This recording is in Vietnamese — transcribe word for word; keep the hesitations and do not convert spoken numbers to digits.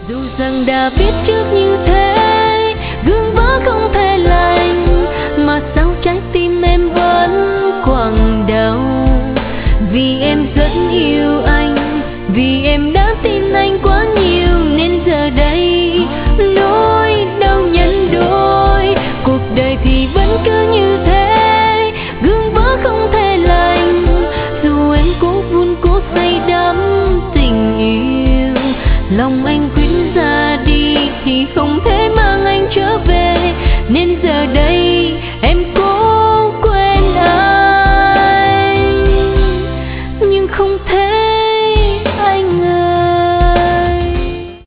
dù rằng đã biết trước như thế gương vỡ không thể làm